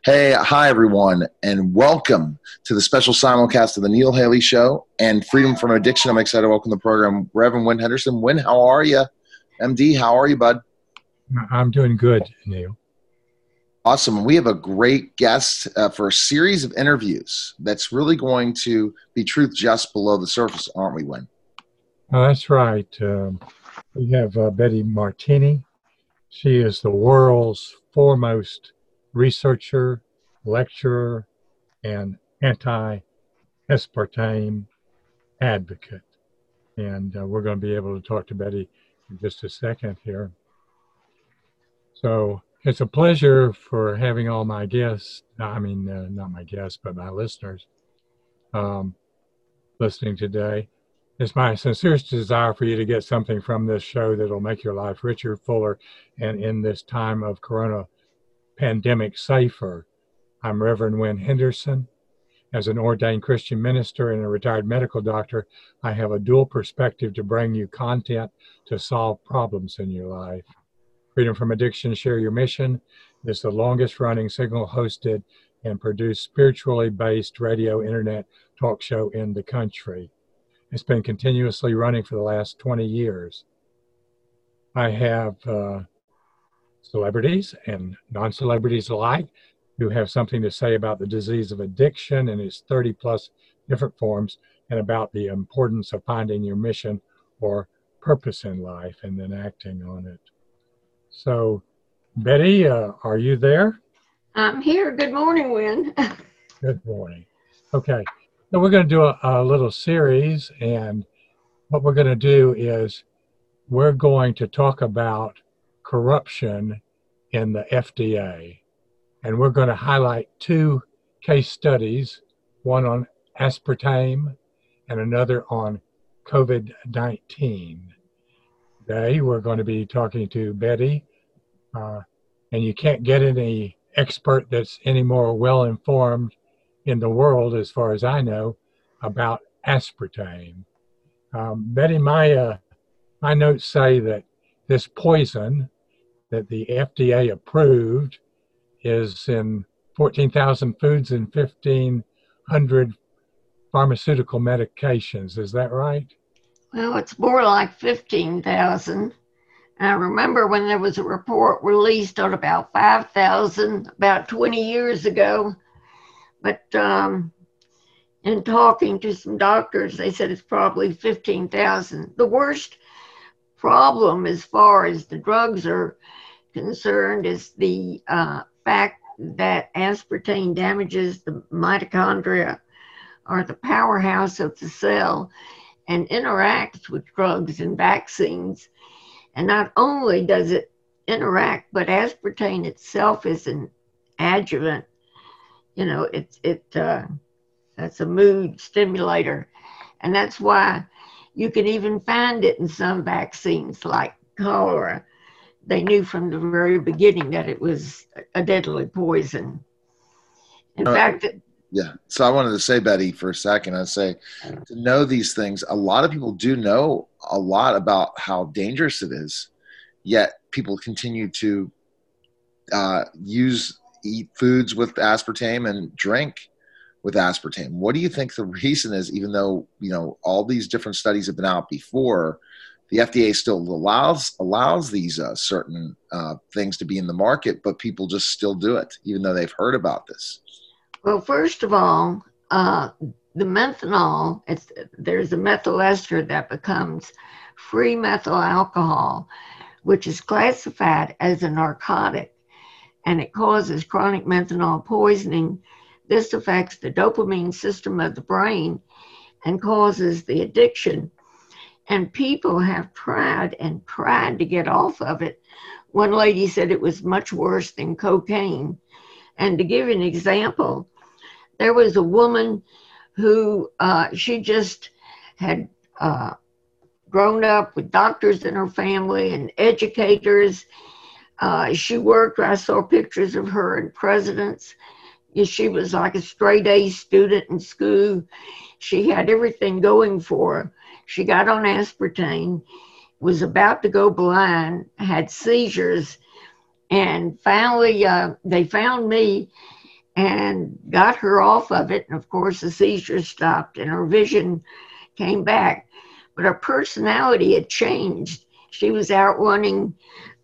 Hey, hi everyone, and welcome to the special simulcast of the Neil Haley Show and Freedom from Addiction. I'm excited to welcome the program, Reverend Wynn Henderson. Wynn, how are you? MD, how are you, bud? I'm doing good, Neil. Awesome. We have a great guest for a series of interviews that's really going to be truth just below the surface, aren't we, Wynn? That's right. We have Betty Martini. She is the world's foremost researcher, lecturer, and anti-aspartame advocate. And we're going to be able to talk to Betty in just a second here. So it's a pleasure for having all my guests, not my guests, but my listeners listening today. It's my sincerest desire for you to get something from this show that'll make your life richer, fuller, and in this time of corona pandemic, safer. I'm Reverend Wynn Henderson. As an ordained Christian minister and a retired medical doctor, I have a dual perspective to bring you content to solve problems in your life. Freedom from Addiction, Share Your Mission is the longest running single hosted and produced spiritually based radio internet talk show in the country. It's been continuously running for the last 20 years. I have celebrities and non-celebrities alike who have something to say about the disease of addiction and its 30 plus different forms, and about the importance of finding your mission or purpose in life and then acting on it. So, Betty, are you there? I'm here. Good morning, Wynn. Good morning. Okay. So we're going to do a little series, and what we're going to do is we're going to talk about corruption in the FDA, and we're going to highlight two case studies, one on aspartame and another on COVID-19. Today we're going to be talking to Betty, and you can't get any expert that's any more well-informed in the world, as far as I know, about aspartame. Betty, my notes say that this poison that the FDA approved is in 14,000 foods and 1,500 pharmaceutical medications. Is that right? Well, it's more like 15,000. I remember when there was a report released on about 5,000 about 20 years ago. But in talking to some doctors, they said it's probably 15,000. The worst problem as far as the drugs are concerned is the fact that aspartame damages the mitochondria, or the powerhouse of the cell, and interacts with drugs and vaccines. And not only does it interact, but aspartame itself is an adjuvant. You know, that's a mood stimulator. And that's why you can even find it in some vaccines like cholera. They knew from the very beginning that it was a deadly poison. In fact, yeah. So I wanted to say, Betty, for a second, I'd say to know these things, a lot of people do know a lot about how dangerous it is, yet people continue to eat foods with aspartame and drink with aspartame. What do you think the reason is, even though, all these different studies have been out before, the FDA still allows these certain things to be in the market, but people just still do it, even though they've heard about this? Well, first of all, the methanol, there's a methyl ester that becomes free methyl alcohol, which is classified as a narcotic, and it causes chronic methanol poisoning. This affects the dopamine system of the brain and causes the addiction. And people have tried to get off of it. One lady said it was much worse than cocaine. And to give you an example, there was a woman who she just had grown up with doctors in her family and educators. She worked, I saw pictures of her in President's. She was like a straight A student in school. She had everything going for her. She got on aspartame, was about to go blind, had seizures, and finally they found me, and got her off of it. And of course, the seizures stopped and her vision came back. But her personality had changed. She was out running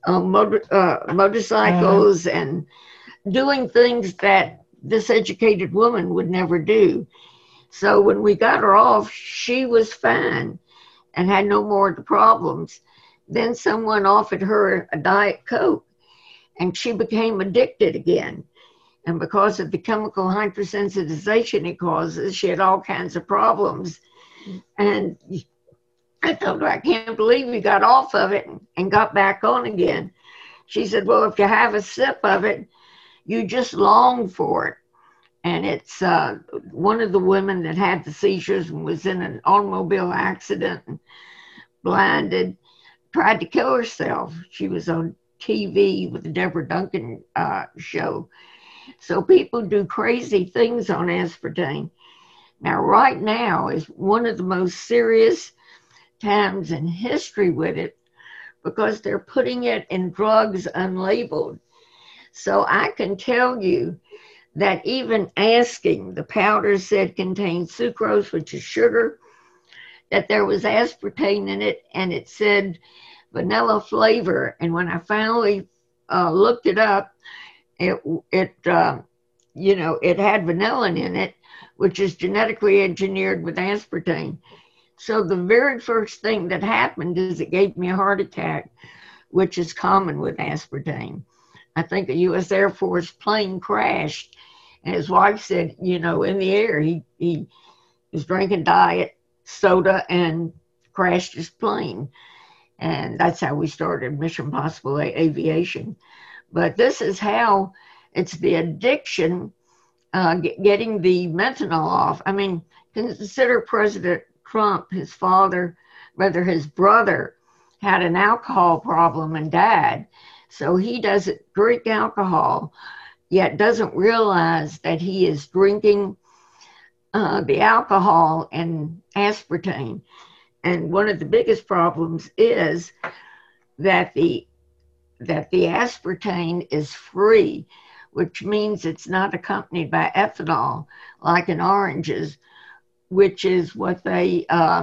motorcycles and doing things that this educated woman would never do. So when we got her off, she was fine and had no more of the problems. Then someone offered her a Diet Coke and she became addicted again. And because of the chemical hypersensitization it causes, she had all kinds of problems. And I told her, I can't believe you got off of it and got back on again. She said, well, if you have a sip of it, you just long for it. And it's one of the women that had the seizures and was in an automobile accident and blinded, tried to kill herself. She was on TV with the Deborah Duncan show. So people do crazy things on aspartame. Now, right now is one of the most serious times in history with it because they're putting it in drugs unlabeled. So I can tell you that even asking, the powder said contained sucrose, which is sugar, that there was aspartame in it, and it said vanilla flavor. And when I finally looked it up, it had vanillin in it, which is genetically engineered with aspartame. So the very first thing that happened is it gave me a heart attack, which is common with aspartame. I think a U.S. Air Force plane crashed, and his wife said, in the air, he was drinking diet soda and crashed his plane. And that's how we started Mission Impossible Aviation. But this is how it's the addiction, getting the fentanyl off. I mean, consider President Trump, his brother had an alcohol problem and died. So he doesn't drink alcohol, yet doesn't realize that he is drinking the alcohol and aspartame. And one of the biggest problems is that the aspartame is free, which means it's not accompanied by ethanol like in oranges, which is what they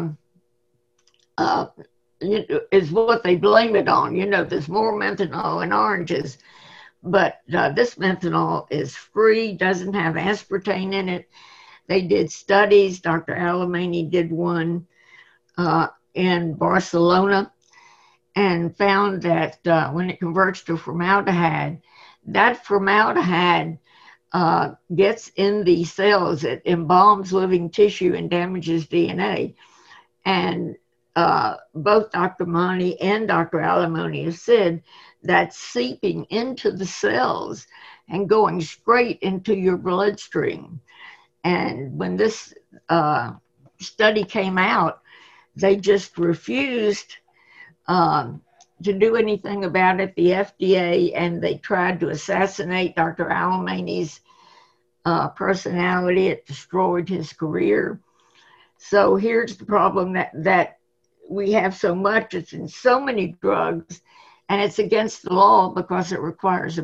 is what they blame it on. There's more methanol in oranges, but this methanol is free, doesn't have aspartame in it. They did studies. Dr. Alemany did one in Barcelona and found that when it converts to formaldehyde, that formaldehyde gets in the cells. It embalms living tissue and damages DNA. And both Dr. Monti and Dr. Alemany have said that's seeping into the cells and going straight into your bloodstream. And when this study came out, they just refused to do anything about it, the FDA, and they tried to assassinate Dr. Alemany's personality. It destroyed his career. So here's the problem that we have so much. It's in so many drugs, and it's against the law because it requires a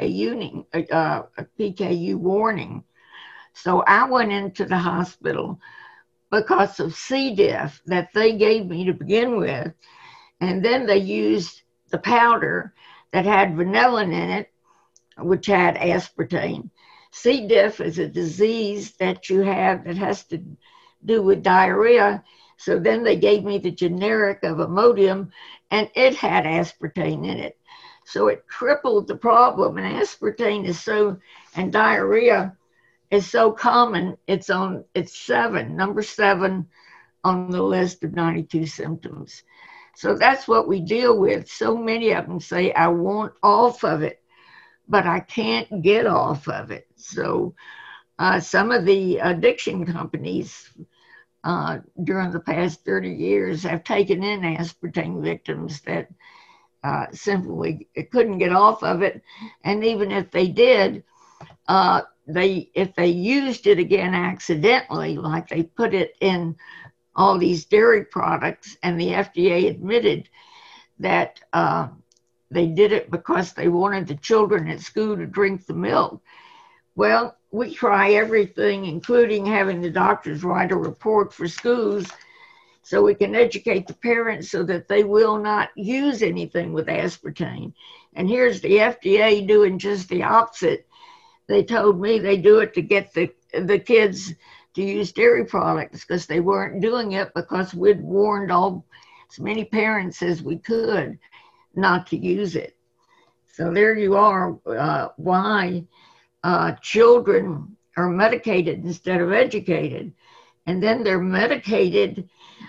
PKU warning. So I went into the hospital because of C. diff that they gave me to begin with. And then they used the powder that had vanillin in it, which had aspartame. C. diff is a disease that you have that has to do with diarrhea. So then they gave me the generic of Imodium, and it had aspartame in it. So it tripled the problem. And aspartame and diarrhea is so common. It's number 7 on the list of 92 symptoms. So that's what we deal with. So many of them say, I want off of it, but I can't get off of it. So some of the addiction companies during the past 30 years have taken in aspartame victims that simply couldn't get off of it. And even if they did, if they used it again accidentally, like they put it in all these dairy products, and the FDA admitted that they did it because they wanted the children at school to drink the milk. Well, we try everything, including having the doctors write a report for schools so we can educate the parents so that they will not use anything with aspartame. And here's the FDA doing just the opposite. They told me they do it to get the kids to use dairy products because they weren't doing it because we'd warned all as many parents as we could not to use it. So there you are, why children are medicated instead of educated. And then they're medicated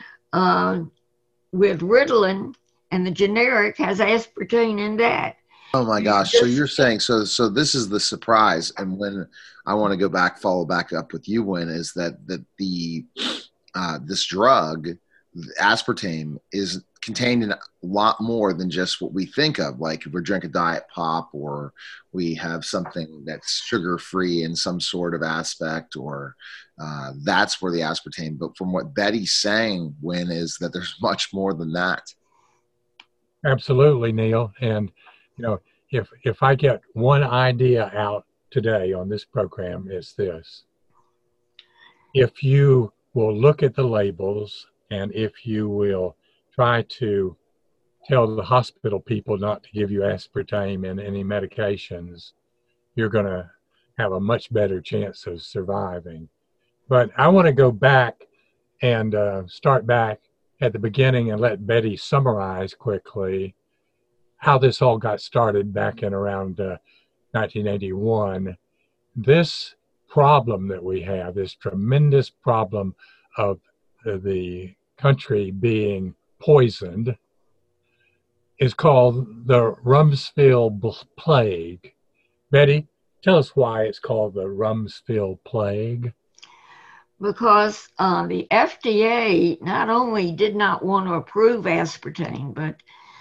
with Ritalin, and the generic has aspartame in that. Oh my gosh. So you're saying, so this is the surprise. And when I want to follow back up with you, Wynn, is that the this drug, aspartame, is contained in a lot more than just what we think of. Like if we're drinking diet pop, or we have something that's sugar free in some sort of aspect, or that's where the aspartame. But from what Betty's saying, Wynn, is that there's much more than that. Absolutely, Neil. And if I get one idea out today on this program, is this: if you will look at the labels, and if you will try to tell the hospital people not to give you aspartame in any medications, you're going to have a much better chance of surviving. But I want to go back and start back at the beginning and let Betty summarize quickly how this all got started back in around 1981. This problem that we have, this tremendous problem of the country being poisoned, is called the Rumsfeld Plague. Betty, tell us why it's called the Rumsfeld Plague. Because the FDA not only did not want to approve aspartame, but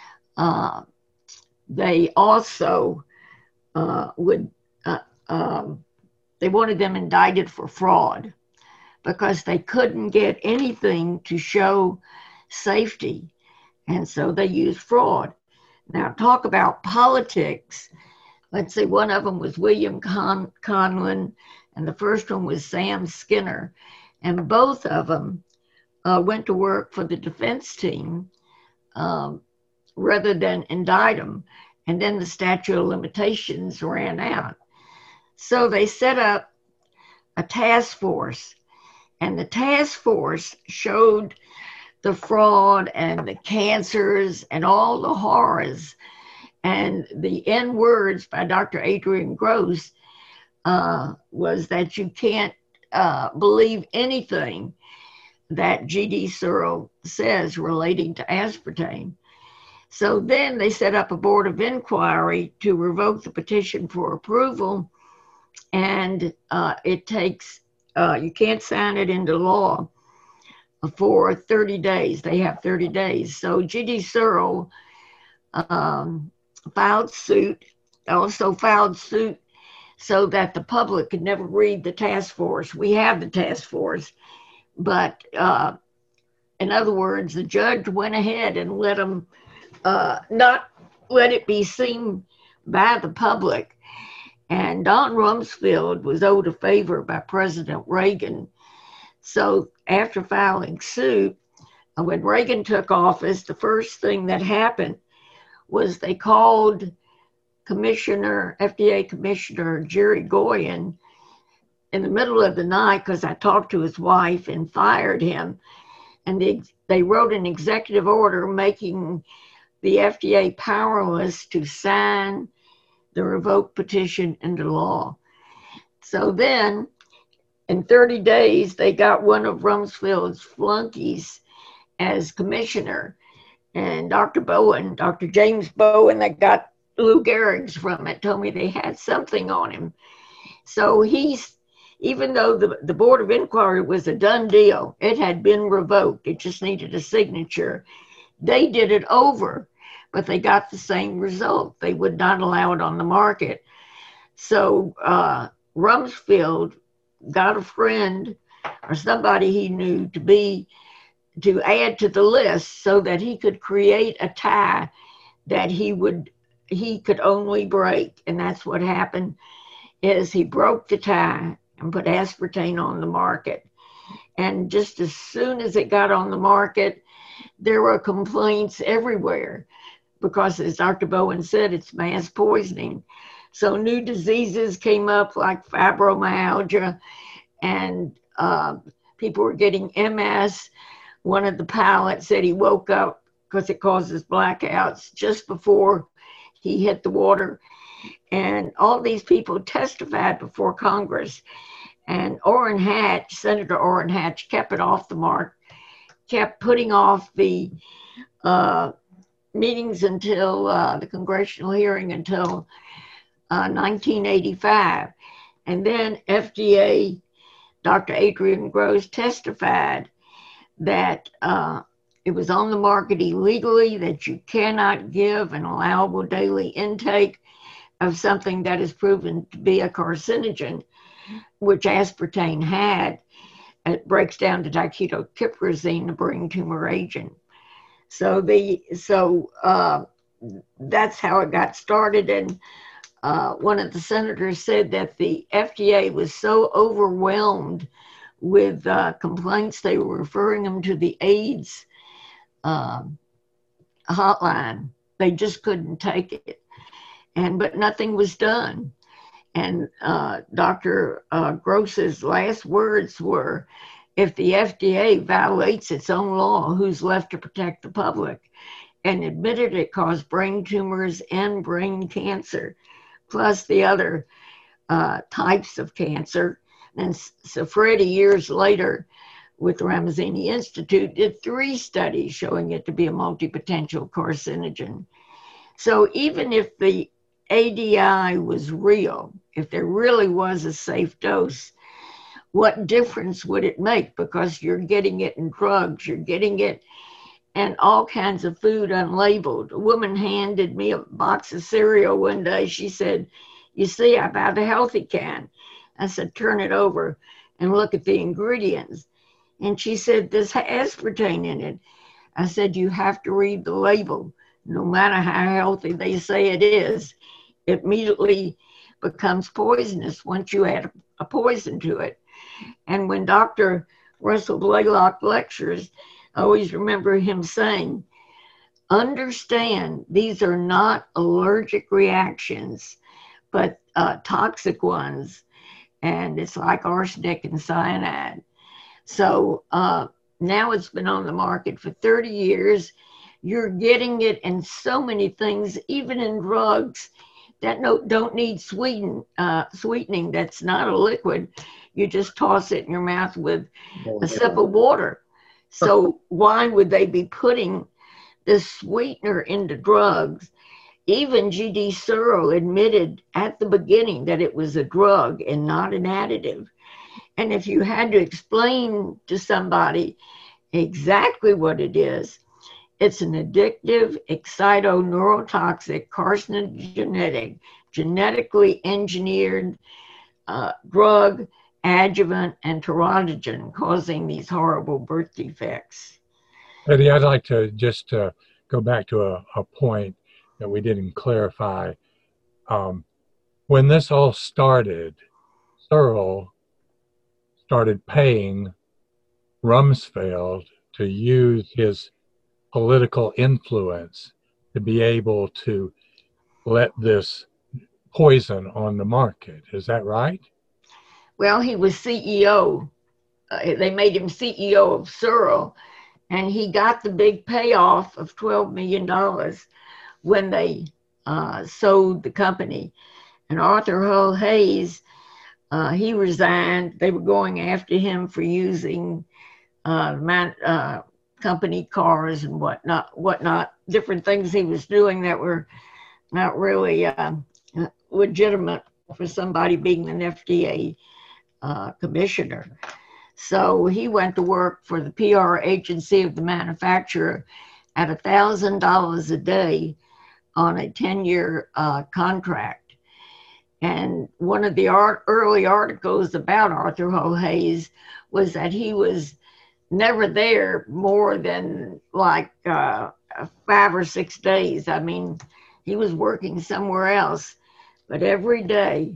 they also they wanted them indicted for fraud because they couldn't get anything to show safety. And so they used fraud. Now, talk about politics. Let's say one of them was William Conlin, and the first one was Sam Skinner. And both of them went to work for the defense team rather than indict them. And then the statute of limitations ran out. So they set up a task force, and the task force showed the fraud and the cancers and all the horrors. And the end words by Dr. Adrian Gross was that you can't believe anything that G.D. Searle says relating to aspartame. So then they set up a board of inquiry to revoke the petition for approval, and it takes, you can't sign it into law for 30 days. They have 30 days. So G.D. Searle filed suit, also filed suit so that the public could never read the task force. We have the task force, but in other words, the judge went ahead and let them not let it be seen by the public. And Don Rumsfeld was owed a favor by President Reagan. So after filing suit, when Reagan took office, the first thing that happened was they called FDA Commissioner Jerry Goyen in the middle of the night, because I talked to his wife, and fired him. And they wrote an executive order making the FDA powerless to sign the revoked petition into law. So then, in 30 days, they got one of Rumsfeld's flunkies as commissioner. And Dr. James Bowen, that got Lou Gehrig's from it, told me they had something on him. So even though the Board of Inquiry was a done deal, it had been revoked. It just needed a signature. They did it over, but they got the same result. They would not allow it on the market. So Rumsfeld got a friend or somebody he knew to add to the list so that he could create a tie that he could only break. And that's what happened. is he broke the tie and put aspartame on the market. And just as soon as it got on the market, there were complaints everywhere because, as Dr. Bowen said, it's mass poisoning. So new diseases came up like fibromyalgia, and people were getting MS. One of the pilots said he woke up because it causes blackouts just before he hit the water. And all these people testified before Congress. And Orrin Hatch, Senator Orrin Hatch, kept it off the mark, kept putting off the meetings until the congressional hearing until 1985. And then FDA, Dr. Adrian Gross testified that it was on the market illegally, that you cannot give an allowable daily intake of something that is proven to be a carcinogen, which aspartame had. It breaks down to diketopiperazine, the brain tumor agent. So that's how it got started. And one of the senators said that the FDA was so overwhelmed with complaints, they were referring them to the AIDS hotline. They just couldn't take it. But nothing was done. And Dr. Gross's last words were, if the FDA violates its own law, who's left to protect the public? And admitted it caused brain tumors and brain cancer, plus the other types of cancer. And Safredi, years later, with the Ramazzini Institute, did 3 studies showing it to be a multi-potential carcinogen. So even if the ADI was real, if there really was a safe dose, what difference would it make? Because you're getting it in drugs, you're getting it in all kinds of food unlabeled. A woman handed me a box of cereal one day. She said, you see, I bought a healthy can. I said, turn it over and look at the ingredients. And she said, this has aspartame in it. I said, you have to read the label. No matter how healthy they say it is, it immediately becomes poisonous once you add a poison to it. And when Dr. Russell Blaylock lectures, I always remember him saying, understand these are not allergic reactions, but toxic ones. And it's like arsenic and cyanide. So now it's been on the market for 30 years. You're getting it in so many things, even in drugs that don't need sweetening. That's not a liquid. You just toss it in your mouth with a sip of water. So why would they be putting this sweetener into drugs? Even G.D. Searle admitted at the beginning that it was a drug and not an additive. And if you had to explain to somebody exactly what it is, it's an addictive, excitoneurotoxic, carcinogenic, genetically engineered drug, adjuvant, and teratogen, causing these horrible birth defects. Eddie, I'd like to just go back to a point that we didn't clarify. When this all started, Searle started paying Rumsfeld to use his political influence to be able to let this poison on the market. Is that right? Well, he was CEO. They made him CEO of Searle, and he got the big payoff of $12 million when they sold the company. And Arthur Hull Hayes, he resigned. They were going after him for using company cars and whatnot, different things he was doing that were not really legitimate for somebody being an FDA commissioner. So he went to work for the PR agency of the manufacturer at $1,000 a day on a 10-year contract. And one of the early articles about Arthur Hull Hayes was that he was never there more than like 5 or 6 days. I mean, he was working somewhere else, but every day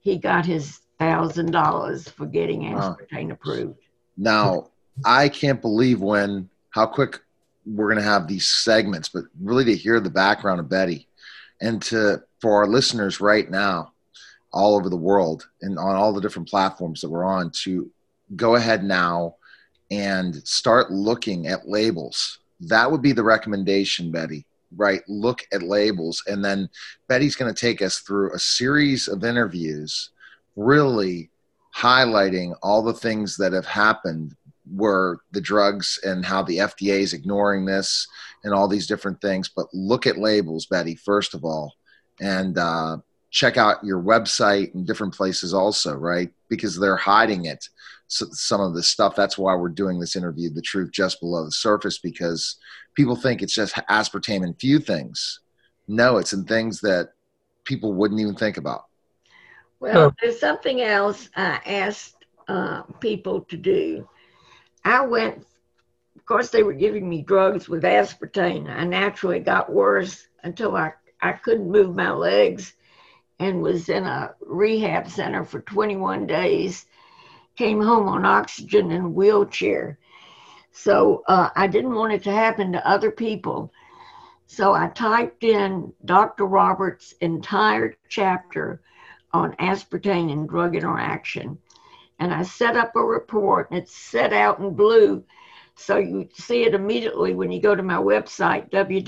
he got his $1,000 for getting aspartame approved. Now, I can't believe how quick we're going to have these segments, but really to hear the background of Betty and for our listeners right now, all over the world and on all the different platforms that we're on, to go ahead now and start looking at labels. That would be the recommendation, Betty, right? Look at labels. And then Betty's going to take us through a series of interviews, really highlighting all the things that have happened where the drugs and how the FDA is ignoring this and all these different things. But look at labels, Betty, first of all, and check out your website and different places also, right? Because they're hiding it, some of this stuff. That's why we're doing this interview, The Truth Just Below the Surface, because people think it's just aspartame in few things. No, it's in things that people wouldn't even think about. Well, there's something else I asked people to do. I went, of course, they were giving me drugs with aspartame. I naturally got worse until I couldn't move my legs and was in a rehab center for 21 days, came home on oxygen in a wheelchair. So I didn't want it to happen to other people. So I typed in Dr. Roberts' entire chapter on aspartame and drug interaction. And I set up a report, and it's set out in blue, so you see it immediately when you go to my website,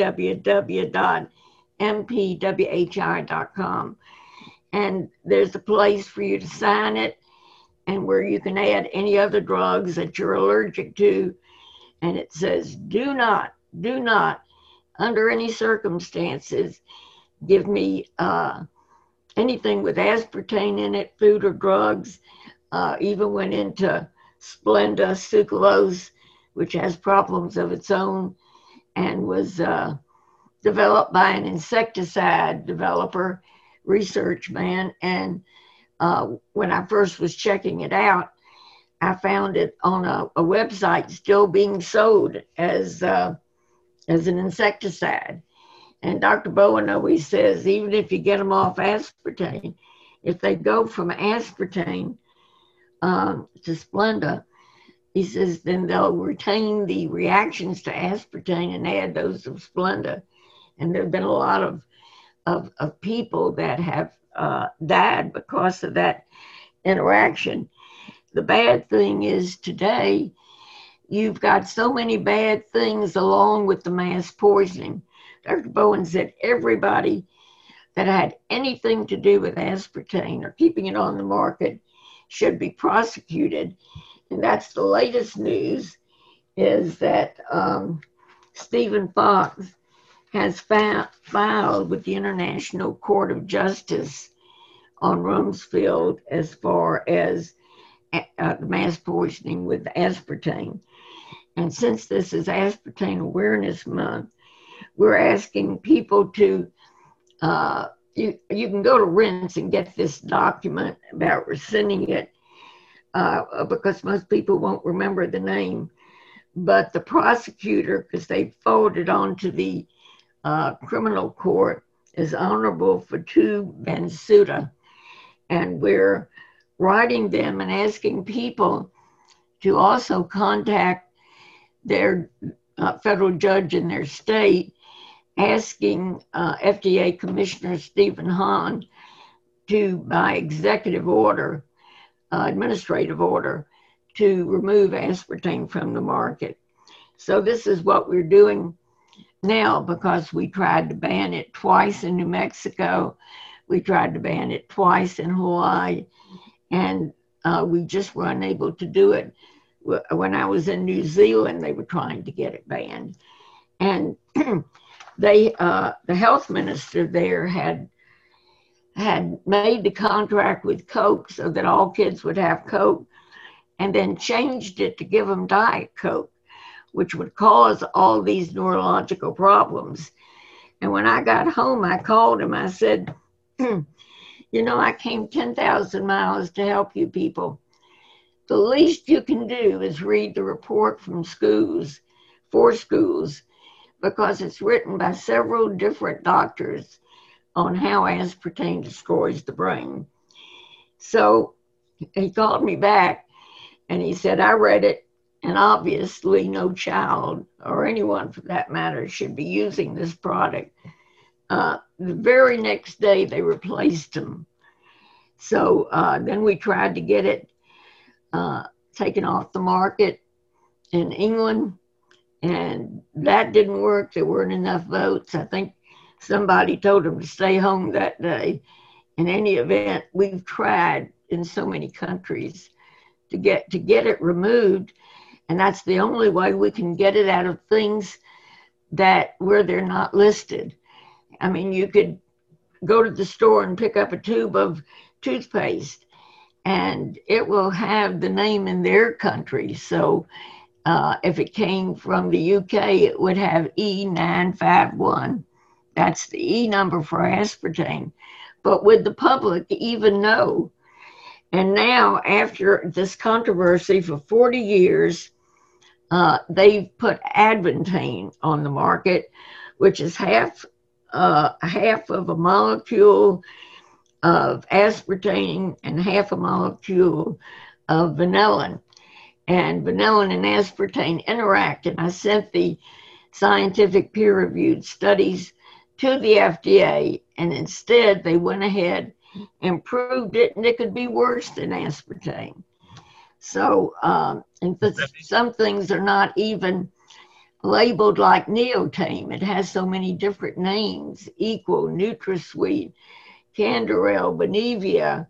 www.mpwhi.com. And there's a place for you to sign it, and where you can add any other drugs that you're allergic to. And it says, do not, under any circumstances, give me anything with aspartame in it, food or drugs. Even went into Splenda sucralose, which has problems of its own, and was developed by an insecticide developer, research man. And when I first was checking it out, I found it on a website still being sold as an insecticide. And Dr. Bowen always says, even if you get them off aspartame, if they go from aspartame to Splenda, he says, then they'll retain the reactions to aspartame and add those of Splenda. And there have been a lot of people that have died because of that interaction. The bad thing is today, you've got so many bad things along with the mass poisoning. Dr. Bowen said everybody that had anything to do with aspartame or keeping it on the market should be prosecuted. And that's the latest news, is that Stephen Fox has filed with the International Court of Justice on Rumsfeld as far as the mass poisoning with aspartame. And since this is Aspartame Awareness Month, we're asking people to, you can go to RINSE and get this document about rescinding it, because most people won't remember the name. But the prosecutor, because they forwarded on to the criminal court, is Honorable Fatou Bensouda. And we're writing them and asking people to also contact their federal judge in their state, asking FDA Commissioner Stephen Hahn to, by executive order, administrative order, to remove aspartame from the market. So this is what we're doing now, because we tried to ban it twice in New Mexico. We tried to ban it twice in Hawaii, and we just were unable to do it. When I was in New Zealand, they were trying to get it banned. And the health minister there had made the contract with Coke so that all kids would have Coke, and then changed it to give them Diet Coke, which would cause all these neurological problems. And when I got home, I called him. I said, you know, I came 10,000 miles to help you people. The least you can do is read the report from schools, 4 schools, because it's written by several different doctors on how aspartame destroys the brain. So he called me back and he said, I read it, and obviously no child or anyone for that matter should be using this product. The very next day they replaced him. So then we tried to get it taken off the market in England, and that didn't work. There weren't enough votes. I think somebody told him to stay home that day. In any event, we've tried in so many countries to get it removed, and that's the only way we can get it out of things that where they're not listed. I mean, you could go to the store and pick up a tube of toothpaste, and it will have the name in their country. So if it came from the UK, it would have E951. That's the E number for aspartame. But would the public even know? And now, after this controversy for 40 years, they've put Advantane on the market, which is half of a molecule of aspartame and half a molecule of vanillin. And vanillin and aspartame interact. And I sent the scientific peer-reviewed studies to the FDA, and instead they went ahead and proved it, and it could be worse than aspartame. So, and some things are not even labeled like Neotame. It has so many different names: Equal, NutraSweet, Canderel, Benevia,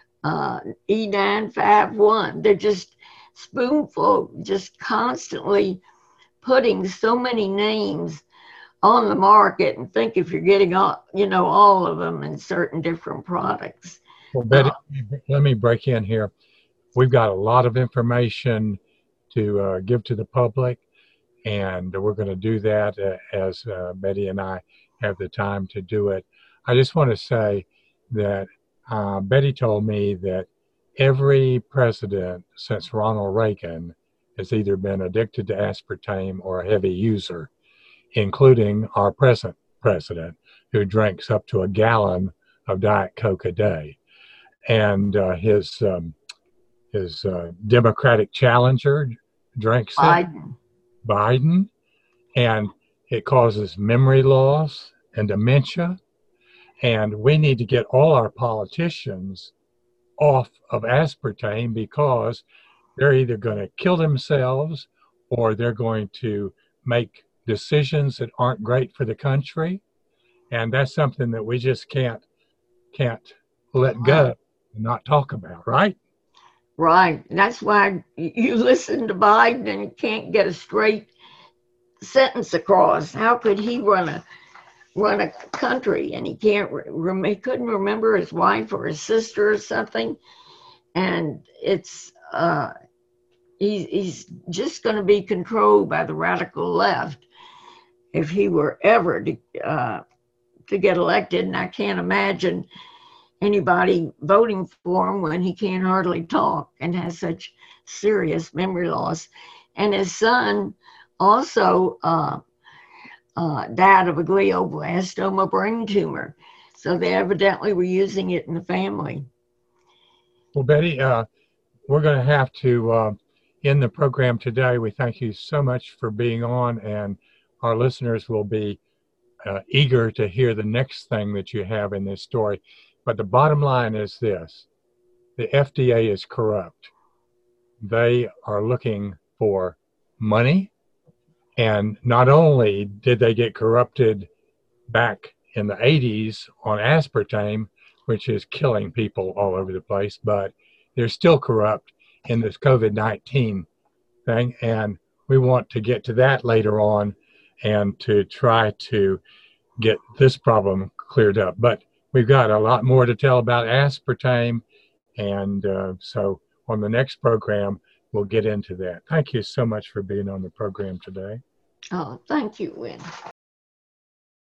E951. They're just spoonful, just constantly putting so many names on the market, and think if you're getting all, all of them in certain different products. Well, Betty, let me break in here. We've got a lot of information to give to the public, and we're going to do that as Betty and I have the time to do it. I just want to say that Betty told me that every president since Ronald Reagan has either been addicted to aspartame or a heavy user, including our present president, who drinks up to a gallon of Diet Coke a day. And his Democratic challenger drinks Biden, and it causes memory loss and dementia. And we need to get all our politicians off of aspartame, because they're either going to kill themselves or they're going to make decisions that aren't great for the country. And that's something that we just can't let go and not talk about, right? Right. That's why you listen to Biden and can't get a straight sentence across. How could he run a country, and he can't he couldn't remember his wife or his sister or something, and it's he's just going to be controlled by the radical left if he were ever to get elected. And I can't imagine anybody voting for him when he can't hardly talk and has such serious memory loss. And his son also died of a glioblastoma brain tumor. So they evidently were using it in the family. Well, Betty, we're going to have to end the program today. We thank you so much for being on, and our listeners will be eager to hear the next thing that you have in this story. But the bottom line is this: the FDA is corrupt. They are looking for money. And not only did they get corrupted back in the 80s on aspartame, which is killing people all over the place, but they're still corrupt in this COVID-19 thing. And we want to get to that later on and to try to get this problem cleared up. But we've got a lot more to tell about aspartame. And so on the next program, we'll get into that. Thank you so much for being on the program today. Oh, thank you, Win.